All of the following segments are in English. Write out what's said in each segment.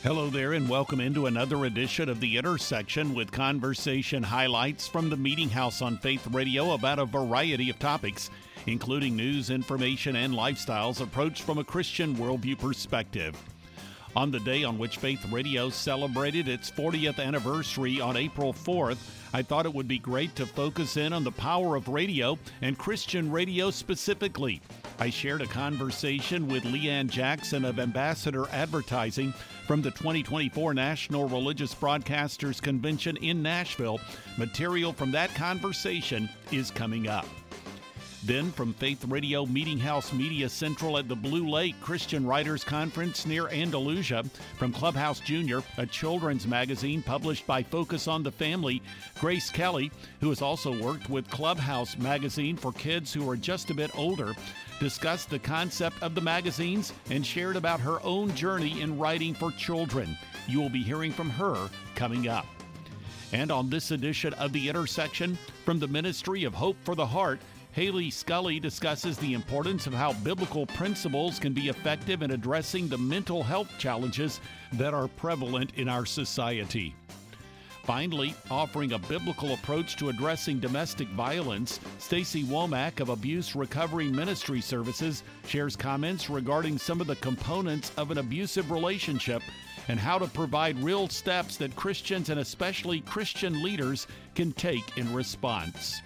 Hello there, and welcome into another edition of The Intersection with conversation highlights from the Meeting House on Faith Radio about a variety of topics, including news, information, and lifestyles approached from a Christian worldview perspective. On the day on which Faith Radio celebrated its 40th anniversary on April 4th, I thought it would be great to focus in on the power of radio and Christian radio specifically. I shared a conversation with Leanne Jackson of Ambassador Advertising from the 2024 National Religious Broadcasters Convention in Nashville. Material from that conversation is coming up. Then from Faith Radio Meeting House Media Central at the Blue Lake Christian Writers Conference near Andalusia, from Clubhouse Junior, a children's magazine published by Focus on the Family, Grace Kelly, who has also worked with Clubhouse magazine for kids who are just a bit older, discussed the concept of the magazines and shared about her own journey in writing for children. You will be hearing from her coming up. And on this edition of The Intersection, from the Ministry of Hope for the Heart, Haley Scully discusses the importance of how biblical principles can be effective in addressing the mental health challenges that are prevalent in our society. Finally, offering a biblical approach to addressing domestic violence, Stacy Womack of Abuse Recovery Ministry Services shares comments regarding some of the components of an abusive relationship and how to provide real steps that Christians and especially Christian leaders can take in response.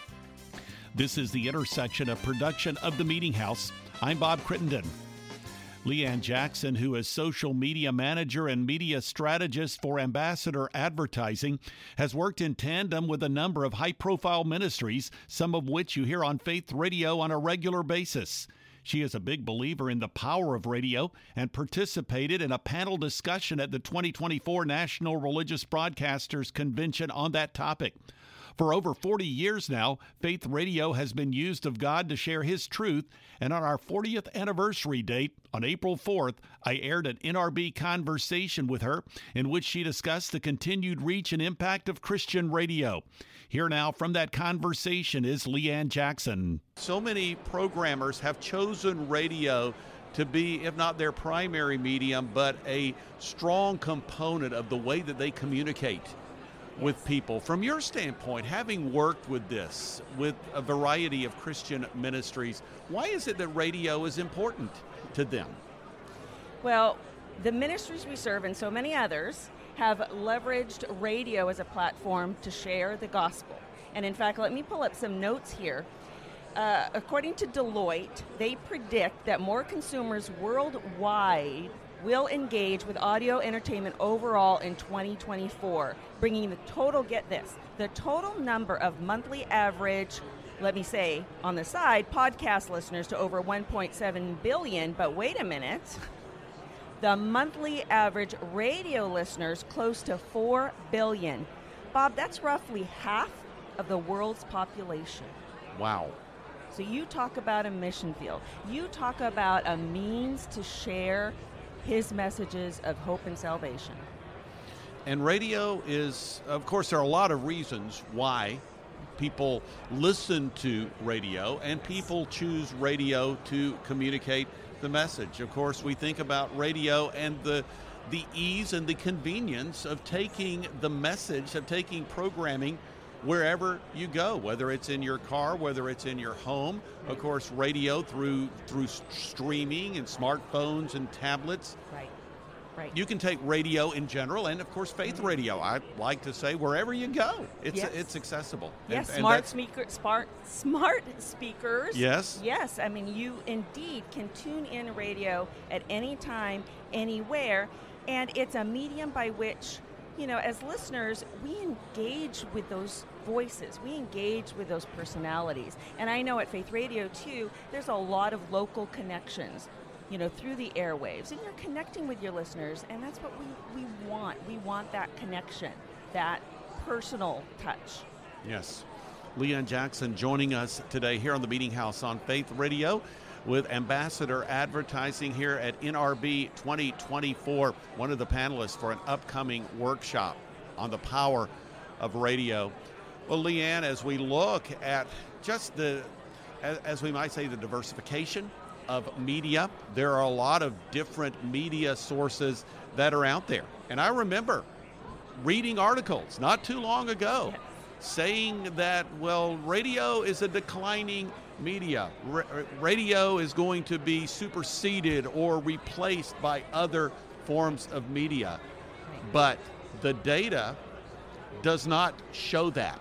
This is The Intersection, a production of The Meeting House. I'm Bob Crittenden. Leanne Jackson, who is social media manager and media strategist for Ambassador Advertising, has worked in tandem with a number of high-profile ministries, some of which you hear on Faith Radio on a regular basis. She is a big believer in the power of radio and participated in a panel discussion at the 2024 National Religious Broadcasters Convention on that topic. For over 40 years now, Faith Radio has been used of God to share His truth, and on our 40th anniversary date, on April 4th, I aired an NRB conversation with her in which she discussed the continued reach and impact of Christian radio. Here now from that conversation is Leanne Jackson. So many programmers have chosen radio to be, if not their primary medium, but a strong component of the way that they communicate with people. From your standpoint, having worked with this, with a variety of Christian ministries, why is it that radio is important to them? Well, the ministries we serve and so many others have leveraged radio as a platform to share the gospel. And in fact, let me pull up some notes here. According to Deloitte, they predict that more consumers worldwide will engage with audio entertainment overall in 2024, bringing the total, get this, the total number of monthly average, let me say on the side, podcast listeners to over 1.7 billion, but wait a minute, the monthly average radio listeners close to 4 billion. Bob, that's roughly half of the world's population. Wow. So you talk about a mission field. You talk about a means to share His messages of hope and salvation. And radio is, of course, there are a lot of reasons why people listen to radio and people choose radio to communicate the message. Of course, we think about radio and the ease and the convenience of taking the message, of taking programming wherever you go, whether it's in your car, whether it's in your home. Of course, radio through streaming and smartphones and tablets. Right. You can take radio in general, and of course, Faith Radio. I like to say wherever you go, it's accessible. Yes, and smart speakers. Yes. Yes, I mean, you indeed can tune in radio at any time, anywhere, and it's a medium by which, you know, as listeners, we engage with those voices. We engage with those personalities. And I know at Faith Radio, too, there's a lot of local connections, you know, through the airwaves. And you're connecting with your listeners, and that's what we want. We want that connection, that personal touch. Yes. Leanne Jackson joining us today here on the Meeting House on Faith Radio with Ambassador Advertising here at NRB 2024, one of the panelists for an upcoming workshop on the power of radio. Well, Leanne, as we look at just as we might say, the diversification of media. There are a lot of different media sources that are out there. And I remember reading articles not too long ago saying that, well, radio is a declining media. Radio is going to be superseded or replaced by other forms of media. But the data does not show that.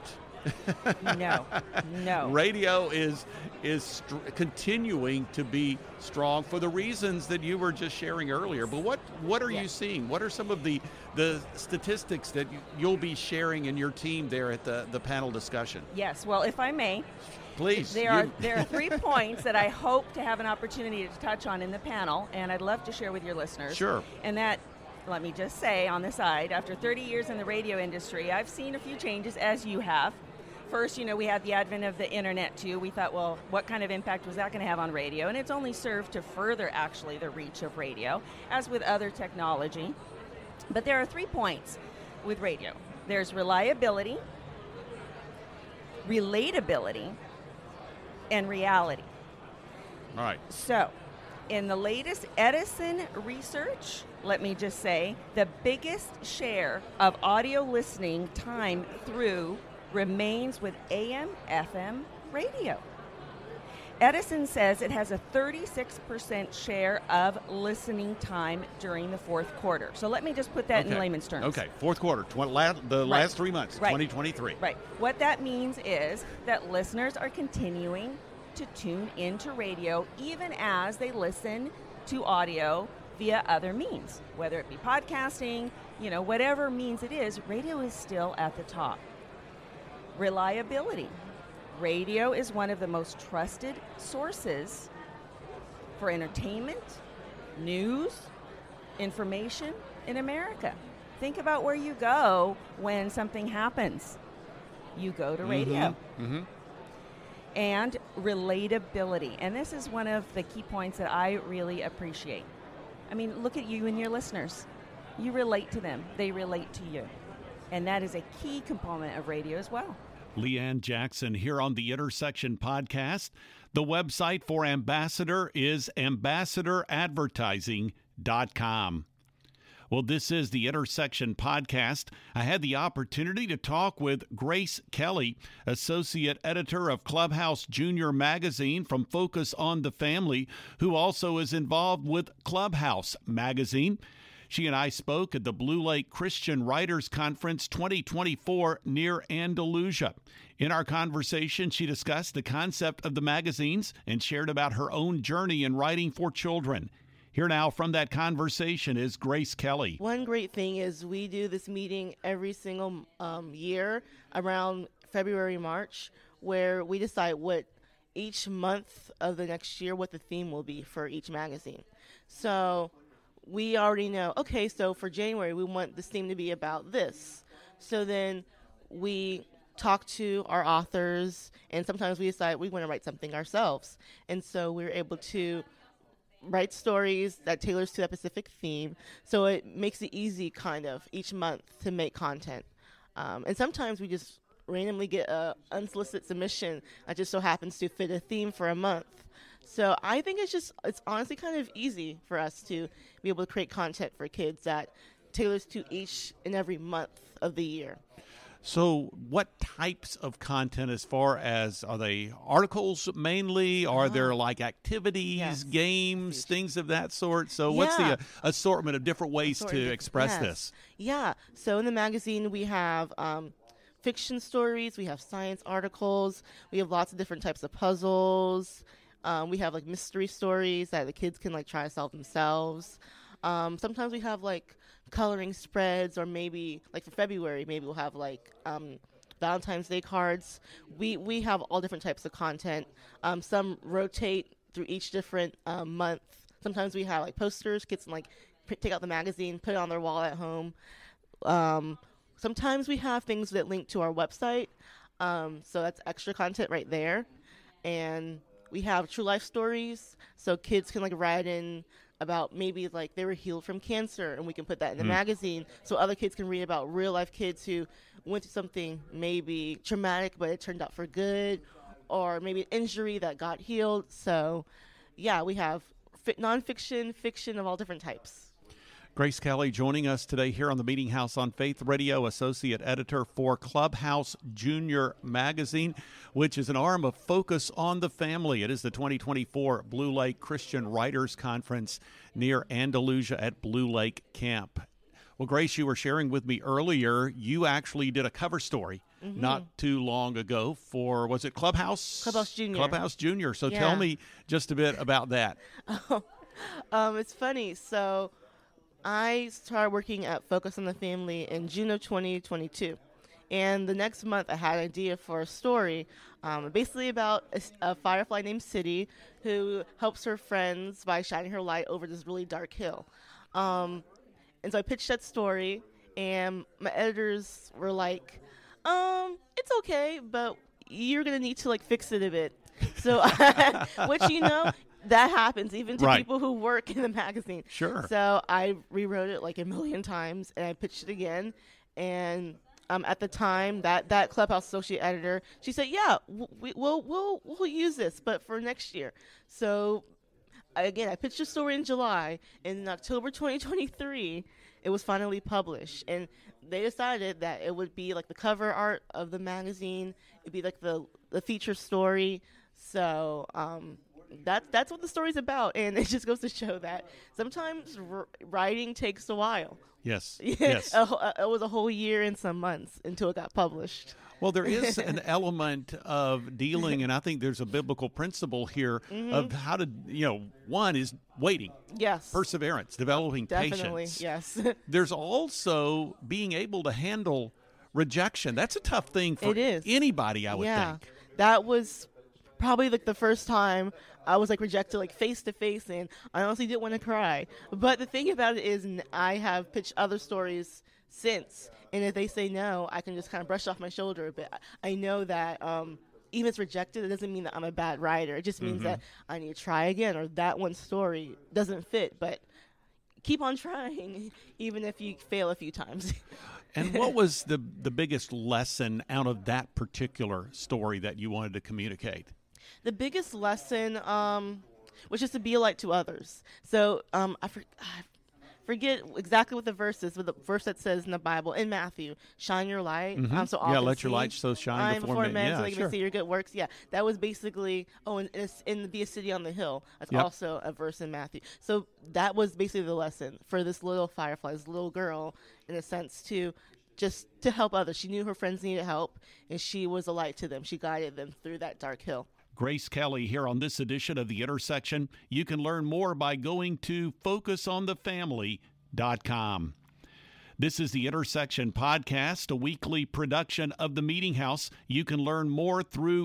No. Radio is continuing to be strong for the reasons that you were just sharing earlier. But what are you seeing? What are some of the statistics that you'll be sharing in your team there at the panel discussion? Yes. Well, if I may, please. There are 3 points that I hope to have an opportunity to touch on in the panel, and I'd love to share with your listeners. Sure. And that, let me just say on the side, after 30 years in the radio industry, I've seen a few changes, as you have. First, we had the advent of the internet, too. We thought, well, what kind of impact was that going to have on radio? And it's only served to further, actually, the reach of radio, as with other technology. But there are 3 points with radio. There's reliability, relatability, and reality. All right. So, in the latest Edison research, let me just say, the biggest share of audio listening time through remains with AM/FM radio. Edison says it has a 36% share of listening time during the fourth quarter. So let me just put that in layman's terms. Okay, fourth quarter, last 3 months, right. 2023. Right. What that means is that listeners are continuing to tune into radio even as they listen to audio via other means, whether it be podcasting, whatever means it is, radio is still at the top. Reliability. Radio is one of the most trusted sources for entertainment, news, information in America. Think about where you go when something happens. You go to radio. Mm-hmm. And relatability. And this is one of the key points that I really appreciate. I mean, look at you and your listeners. You relate to them. They relate to you. And that is a key component of radio as well. Leanne Jackson here on the Intersection Podcast. The website for Ambassador is ambassadoradvertising.com. Well, this is the Intersection Podcast. I had the opportunity to talk with Grace Kelly, Associate Editor of Clubhouse Junior Magazine from Focus on the Family, who also is involved with Clubhouse Magazine. She and I spoke at the Blue Lake Christian Writers Conference 2024 near Andalusia. In our conversation, she discussed the concept of the magazines and shared about her own journey in writing for children. Here now from that conversation is Grace Kelly. One great thing is we do this meeting every single year around February, March, where we decide what each month of the next year, what the theme will be for each magazine. So we already know, okay, so for January, we want this theme to be about this. So then we talk to our authors, and sometimes we decide we want to write something ourselves. And so we're able to write stories that tailors to that specific theme. So it makes it easy, kind of, each month to make content. And sometimes we just randomly get an unsolicited submission that just so happens to fit a theme for a month. So I think it's honestly kind of easy for us to be able to create content for kids that tailors to each and every month of the year. So what types of content, as far as, are they articles mainly? Are there like activities, games, things of that sort? So what's the assortment of different ways to express this? Yeah. So in the magazine, we have fiction stories. We have science articles. We have lots of different types of puzzles. We have like mystery stories that the kids can like try to solve themselves. Sometimes we have like coloring spreads, or maybe like for February, maybe we'll have like Valentine's Day cards. We have all different types of content. Some rotate through each different month. Sometimes we have like posters. Kids can like take out the magazine, put it on their wall at home. Sometimes we have things that link to our website. So that's extra content right there. And we have true life stories, so kids can like write in about maybe like they were healed from cancer, and we can put that in the magazine so other kids can read about real life kids who went through something maybe traumatic but it turned out for good, or maybe an injury that got healed. So yeah, we have nonfiction, fiction of all different types. Grace Kelly joining us today here on the Meeting House on Faith Radio, Associate Editor for Clubhouse Junior Magazine, which is an arm of Focus on the Family. It is the 2024 Blue Lake Christian Writers Conference near Andalusia at Blue Lake Camp. Well, Grace, you were sharing with me earlier, you actually did a cover story not too long ago for, was it Clubhouse? Clubhouse Junior. Clubhouse Junior. So tell me just a bit about that. It's funny. So I started working at Focus on the Family in June of 2022. And the next month, I had an idea for a story, basically about a firefly named City who helps her friends by shining her light over this really dark hill. And so I pitched that story, and my editors were like, it's okay, but you're going to need to, like, fix it a bit. So, which, that happens even to people who work in the magazine. Sure. So I rewrote it like a million times, and I pitched it again. And at the time, that Clubhouse associate editor, she said, "Yeah, we'll use this, but for next year." So again, I pitched the story in July, and in October 2023, it was finally published, and they decided that it would be like the cover art of the magazine. It'd be like the feature story. So that's what the story's about, and it just goes to show that sometimes writing takes a while. Yes. Yes. It was a whole year and some months until it got published. Well, there is an element of dealing, and I think there's a biblical principle here of how to, one is waiting. Yes. Perseverance, developing Definitely, patience. yes. There's also being able to handle rejection. That's a tough thing for anybody, I would think. That was probably like the first time I was like rejected like face to face, and I honestly didn't want to cry. But the thing about it is I have pitched other stories since, and if they say no, I can just kind of brush off my shoulder a bit. I know that even if it's rejected, it doesn't mean that I'm a bad writer. It just means that I need to try again, or that one story doesn't fit. But keep on trying, even if you fail a few times. And what was the biggest lesson out of that particular story that you wanted to communicate? The biggest lesson was just to be a light to others. So I forget exactly what the verse is, but the verse that says in the Bible, in Matthew, shine your light. So let your light so shine before men. So they can see your good works. Yeah, that was basically, and be a city on the hill. That's also a verse in Matthew. So that was basically the lesson for this little firefly, this little girl, in a sense, just to help others. She knew her friends needed help, and she was a light to them. She guided them through that dark hill. Grace Kelly here on this edition of The Intersection. You can learn more by going to focusonthefamily.com. This is The Intersection Podcast, a weekly production of The Meeting House. You can learn more through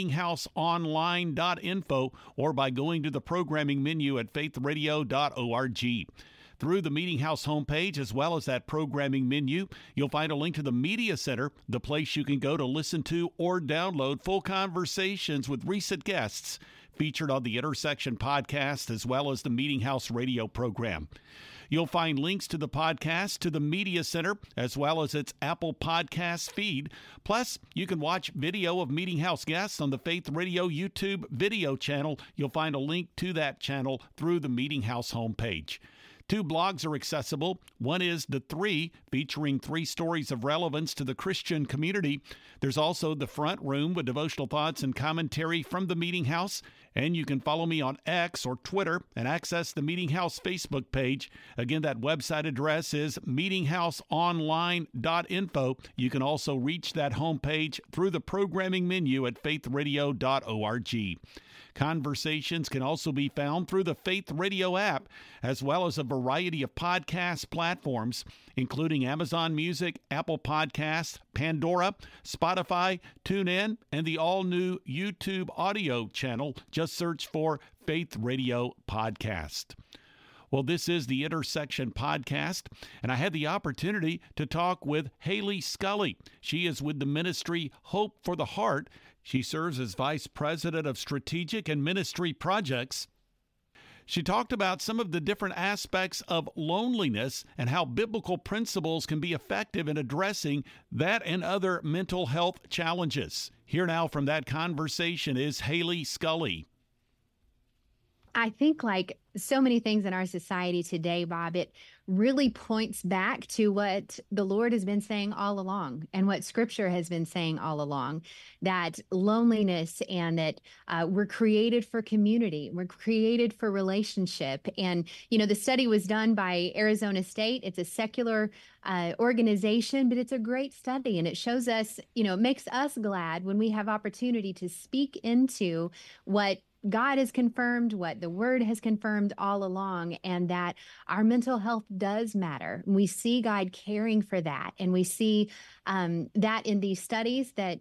meetinghouseonline.info or by going to the programming menu at faithradio.org. Through the Meeting House homepage, as well as that programming menu, you'll find a link to the Media Center, the place you can go to listen to or download full conversations with recent guests featured on the Intersection Podcast, as well as the Meeting House radio program. You'll find links to the podcast, to the Media Center, as well as its Apple Podcast feed. Plus, you can watch video of Meeting House guests on the Faith Radio YouTube video channel. You'll find a link to that channel through the Meeting House homepage. 2 blogs are accessible. One is The Three, featuring 3 stories of relevance to the Christian community. There's also The Front Room with devotional thoughts and commentary from the Meeting House. And you can follow me on X or Twitter and access the Meeting House Facebook page. Again, that website address is meetinghouseonline.info. You can also reach that homepage through the programming menu at faithradio.org. Conversations can also be found through the Faith Radio app, as well as a variety of podcast platforms, including Amazon Music, Apple Podcasts, Pandora, Spotify, TuneIn, and the all-new YouTube audio channel. Just search for Faith Radio Podcast. Well, this is the Intersection Podcast, and I had the opportunity to talk with Haley Scully. She is with the ministry Hope for the Heart. She serves as Vice President of Strategic and Ministry Projects. She talked about some of the different aspects of loneliness and how biblical principles can be effective in addressing that and other mental health challenges. Here now from that conversation is Haley Scully. I think like so many things in our society today, Bob, it really points back to what the Lord has been saying all along and what Scripture has been saying all along, that loneliness and that we're created for community. We're created for relationship. And, the study was done by Arizona State. It's a secular organization, but it's a great study. And it shows us, it makes us glad when we have opportunity to speak into what God has confirmed, what the Word has confirmed all along, and that our mental health does matter. We see God caring for that. And we see that in these studies that,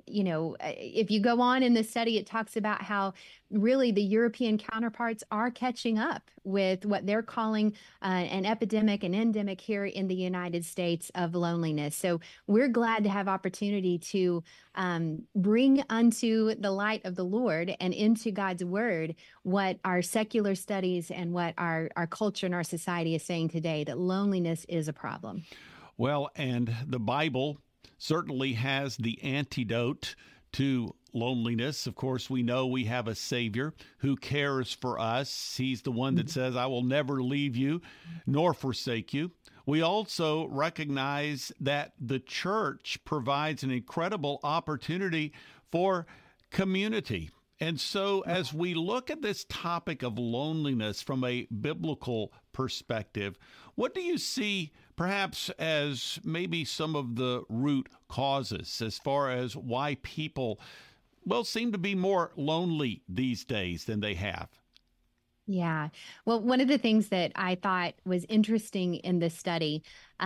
if you go on in the study, it talks about how really the European counterparts are catching up with what they're calling an epidemic, an endemic here in the United States of loneliness. So we're glad to have opportunity to bring unto the light of the Lord and into God's Word what our secular studies and what our culture and our society is saying today, that loneliness is a problem. Well, and the Bible certainly has the antidote to loneliness. Of course, we know we have a Savior who cares for us. He's the one that says, I will never leave you nor forsake you. We also recognize that the church provides an incredible opportunity for community. And so as we look at this topic of loneliness from a biblical perspective, what do you see perhaps as maybe some of the root causes as far as why people, seem to be more lonely these days than they have? Yeah. Well, one of the things that I thought was interesting in this study,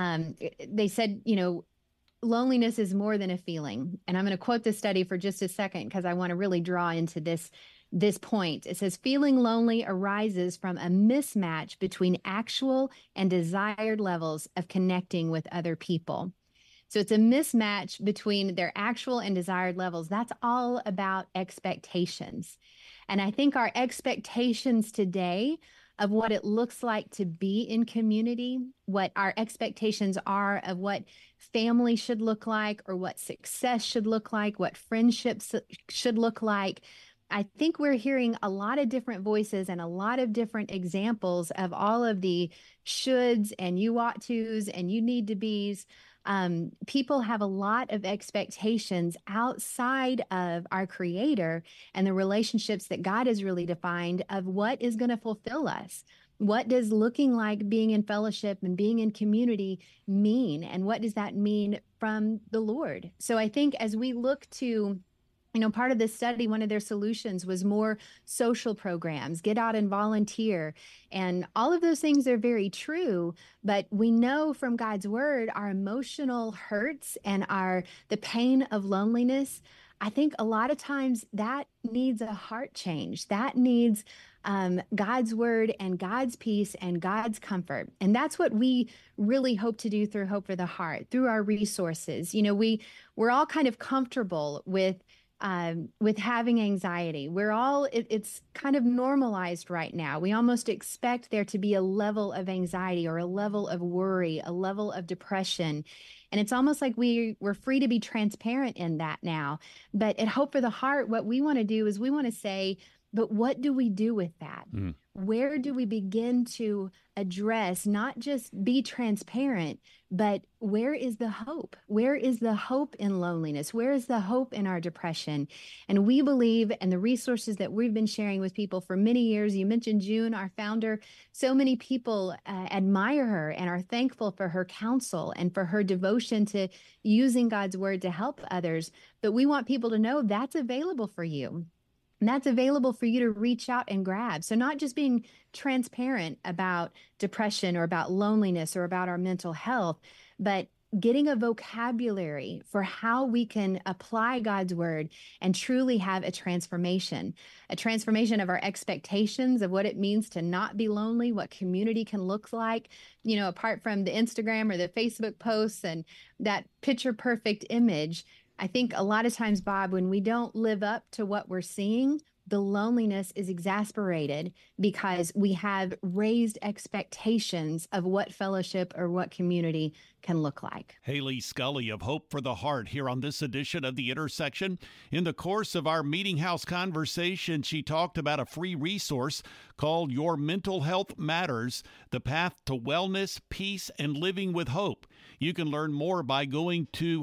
they said, loneliness is more than a feeling. And I'm going to quote this study for just a second because I want to really draw into this point. It says, feeling lonely arises from a mismatch between actual and desired levels of connecting with other people. So it's a mismatch between their actual and desired levels. That's all about expectations. And I think our expectations today of what it looks like to be in community, what our expectations are of what family should look like or what success should look like, what friendships should look like. I think we're hearing a lot of different voices and a lot of different examples of all of the shoulds and you ought tos and you need to be's. People have a lot of expectations outside of our Creator and the relationships that God has really defined of what is going to fulfill us. What does looking like being in fellowship and being in community mean? And what does that mean from the Lord? So I think as we look to part of this study, one of their solutions was more social programs, get out and volunteer. And all of those things are very true. But we know from God's Word, our emotional hurts and the pain of loneliness, I think a lot of times that needs a heart change. That needs God's Word and God's peace and God's comfort. And that's what we really hope to do through Hope for the Heart, through our resources. We're all kind of comfortable with having anxiety. It's kind of normalized right now. We almost expect there to be a level of anxiety or a level of worry, a level of depression. And it's almost like we're free to be transparent in that now. But at Hope for the Heart, what we want to do is we want to say, but what do we do with that? Where do we begin to address, not just be transparent, but where is the hope? Where is the hope in loneliness? Where is the hope in our depression? And we believe, and the resources that we've been sharing with people for many years, you mentioned June, our founder, so many people admire her and are thankful for her counsel and for her devotion to using God's Word to help others. But we want people to know that's available for you. And that's available for you to reach out and grab. So not just being transparent about depression or about loneliness or about our mental health, but getting a vocabulary for how we can apply God's Word and truly have a transformation of our expectations of what it means to not be lonely, what community can look like, apart from the Instagram or the Facebook posts and that picture perfect image. I think a lot of times, Bob, when we don't live up to what we're seeing, the loneliness is exasperated because we have raised expectations of what fellowship or what community can look like. Haley Scully of Hope for the Heart here on this edition of The Intersection. In the course of our Meeting House conversation, she talked about a free resource called Your Mental Health Matters, The Path to Wellness, Peace, and Living with Hope. You can learn more by going to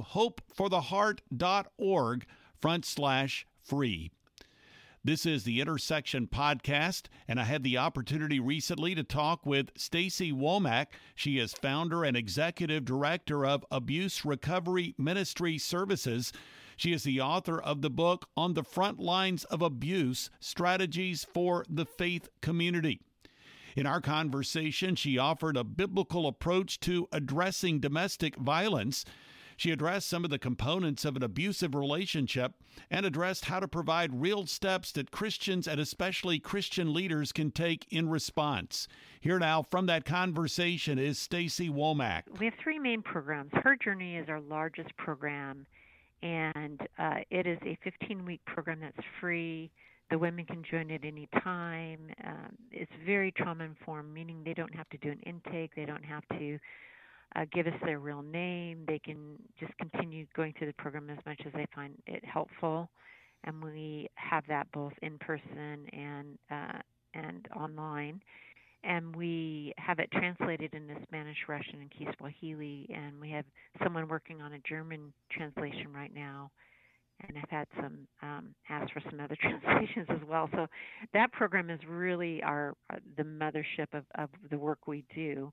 hopefortheheart.org/free. This is the Intersection Podcast, and I had the opportunity recently to talk with Stacy Womack. She is founder and executive director of Abuse Recovery Ministry Services. She is the author of the book On the Front Lines of Abuse, Strategies for the Faith Community. In our conversation, she offered a biblical approach to addressing domestic violence. She addressed some of the components of an abusive relationship and addressed how to provide real steps that Christians and especially Christian leaders can take in response. Here now from that conversation is Stacy Womack. We have 3 main programs. Her Journey is our largest program, and it is a 15-week program that's free. The women can join at any time. It's very trauma-informed, meaning they don't have to do an intake. They don't have to give us their real name. They can just continue going through the program as much as they find it helpful. And we have that both in person and online. And we have it translated into Spanish, Russian, and Kiswahili. And we have someone working on a German translation right now. And I've had some ask for some other translations as well. So that program is really the mothership of the work we do.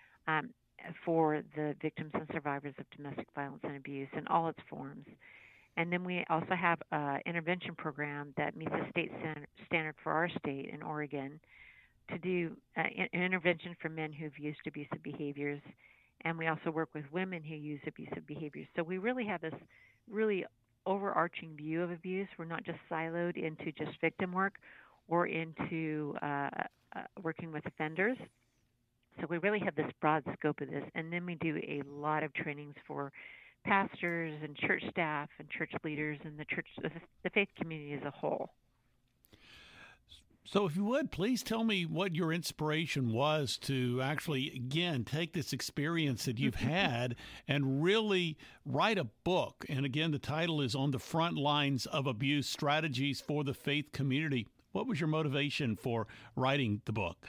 For the victims and survivors of domestic violence and abuse in all its forms. And then we also have an intervention program that meets the state standard for our state in Oregon to do an intervention for men who've used abusive behaviors. And we also work with women who use abusive behaviors. So we really have this really overarching view of abuse. We're not just siloed into just victim work or into working with offenders. So we really have this broad scope of this, and then we do a lot of trainings for pastors and church staff and church leaders and the faith community as a whole. So if you would, please tell me what your inspiration was to actually, again, take this experience that you've had and really write a book. And again, the title is On the Front Lines of Abuse, Strategies for the Faith Community. What was your motivation for writing the book?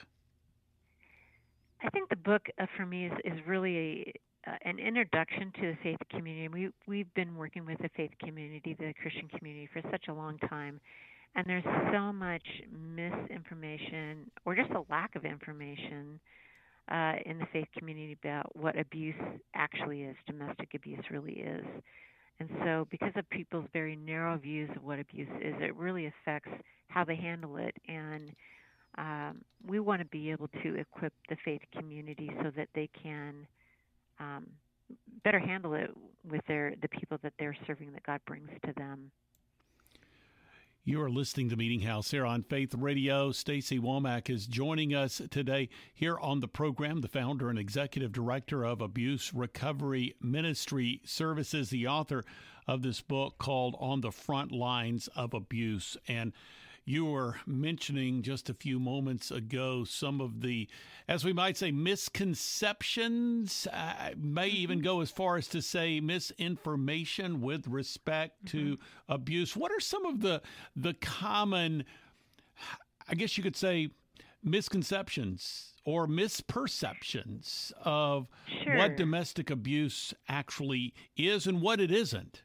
I think the book for me is really an introduction to the faith community. We've been working with the faith community, the Christian community, for such a long time, and there's so much misinformation or just a lack of information in the faith community about what abuse actually is, domestic abuse really is. And so because of people's very narrow views of what abuse is, it really affects how they handle it. And we want to be able to equip the faith community so that they can better handle it with the people that they're serving, that God brings to them. You are listening to Meeting House here on Faith Radio. Stacy Womack is joining us today here on the program, the founder and executive director of Abuse Recovery Ministry Services, the author of this book called On the Front Lines of Abuse. And you were mentioning just a few moments ago some of the, as we might say, misconceptions, may even go as far as to say misinformation with respect to abuse. What are some of the common, I guess you could say, misconceptions or misperceptions of what domestic abuse actually is and what it isn't?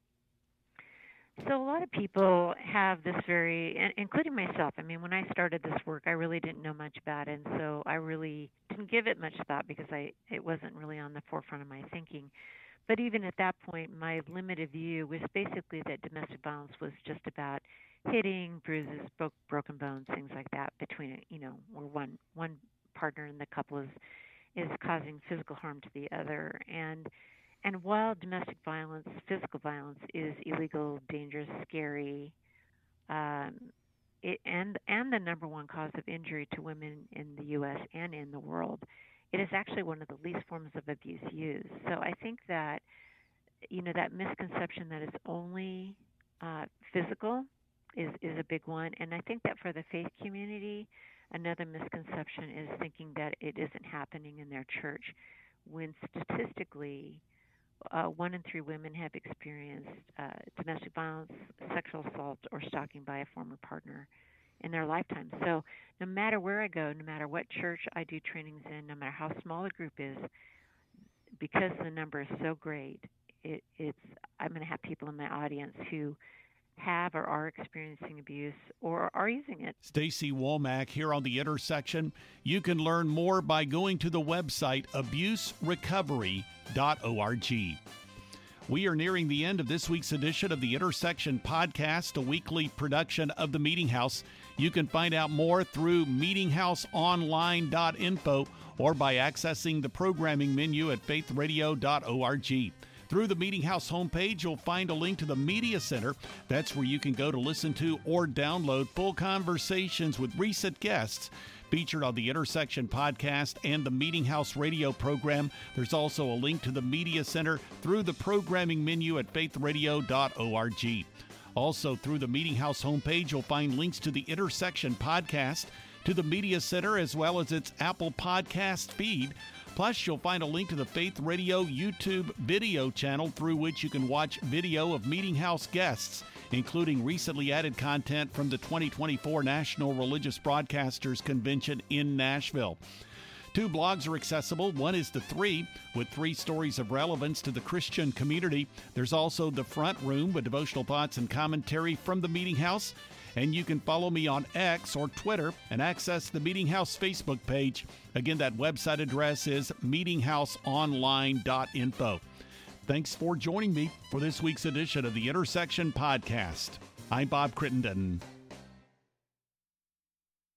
So a lot of people have this including myself. I mean, when I started this work, I really didn't know much about it, and so I really didn't give it much thought because it wasn't really on the forefront of my thinking. But even at that point, my limited view was basically that domestic violence was just about hitting, bruises, broken bones, things like that between, where one partner in the couple is causing physical harm to the other. And while domestic violence, physical violence, is illegal, dangerous, scary, and the number one cause of injury to women in the U.S. and in the world, it is actually one of the least forms of abuse used. So I think that, that misconception that it's only physical is a big one. And I think that for the faith community, another misconception is thinking that it isn't happening in their church, when statistically, 1 in 3 women have experienced domestic violence, sexual assault, or stalking by a former partner in their lifetime. So no matter where I go, no matter what church I do trainings in, no matter how small the group is, because the number is so great, I'm going to have people in my audience who have or are experiencing abuse or are using it. Stacy Womack here on The Intersection. You can learn more by going to the website abuserecovery.org. We are nearing the end of this week's edition of The Intersection Podcast, a weekly production of the Meeting House. You can find out more through meetinghouseonline.info or by accessing the programming menu at faithradio.org. Through the Meeting House homepage, you'll find a link to the Media Center. That's where you can go to listen to or download full conversations with recent guests featured on the Intersection Podcast and the Meeting House radio program. There's also a link to the Media Center through the programming menu at faithradio.org. Also, through the Meeting House homepage, you'll find links to the Intersection Podcast, to the Media Center, as well as its Apple Podcast feed. Plus, you'll find a link to the Faith Radio YouTube video channel through which you can watch video of Meeting House guests, including recently added content from the 2024 National Religious Broadcasters Convention in Nashville. 2 blogs are accessible. One is The 3, with 3 stories of relevance to the Christian community. There's also The Front Room, with devotional thoughts and commentary from the Meeting House. And you can follow me on X or Twitter and access the Meeting House Facebook page. Again, that website address is meetinghouseonline.info. Thanks for joining me for this week's edition of the Intersection Podcast. I'm Bob Crittenden.